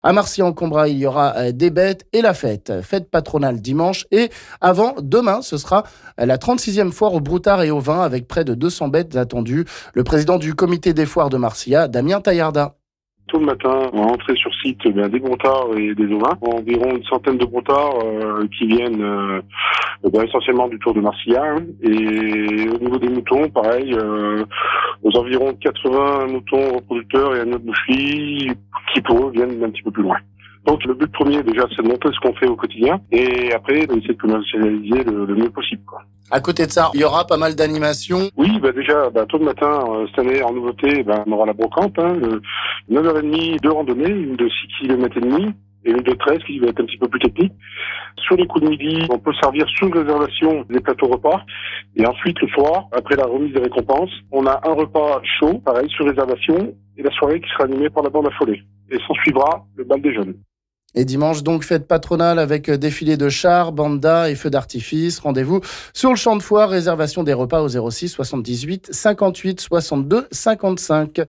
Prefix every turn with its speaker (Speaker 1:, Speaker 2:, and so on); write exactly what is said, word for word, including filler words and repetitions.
Speaker 1: À Marcy-en-Combrailles, il y aura des bêtes et la fête. Fête patronale dimanche et avant, demain, ce sera la trente-sixième foire au broutard et au vin avec près de deux cents bêtes attendues. Le président du comité des foires de Marcia, Damien Taillarda.
Speaker 2: Tôt le matin, on va entrer sur site eh bien, des broutards et des ovins. Environ une centaine de broutards euh, qui viennent euh, eh bien, essentiellement du Tour de Marcia. Hein. Et au niveau des moutons, pareil, euh, aux environs quatre-vingts moutons reproducteurs et un autre boucherie qui pour eux viennent d'un petit peu plus loin. Donc le but premier déjà c'est de montrer ce qu'on fait au quotidien et après d'essayer de commercialiser le, le mieux possible, quoi.
Speaker 1: À côté de ça, il y aura pas mal d'animations.
Speaker 2: Oui, bah déjà, bah, tôt le matin, euh, cette année en nouveauté, bah, on aura la brocante, hein, le neuf heures trente, deux randonnées, une de six kilomètres et demi et une de treize qui va être un petit peu plus technique. Sur les coups de midi, on peut servir sous réservation des plateaux repas. Et ensuite, le soir, après la remise des récompenses, on a un repas chaud, pareil, sur réservation, et la soirée qui sera animée par la bande affolée. Et s'en suivra le bal des jeunes.
Speaker 1: Et dimanche, donc, fête patronale avec défilé de chars, bandas et feux d'artifice. Rendez-vous sur le champ de foire. Réservation des repas au zéro six soixante-dix-huit cinquante-huit soixante-deux cinquante-cinq.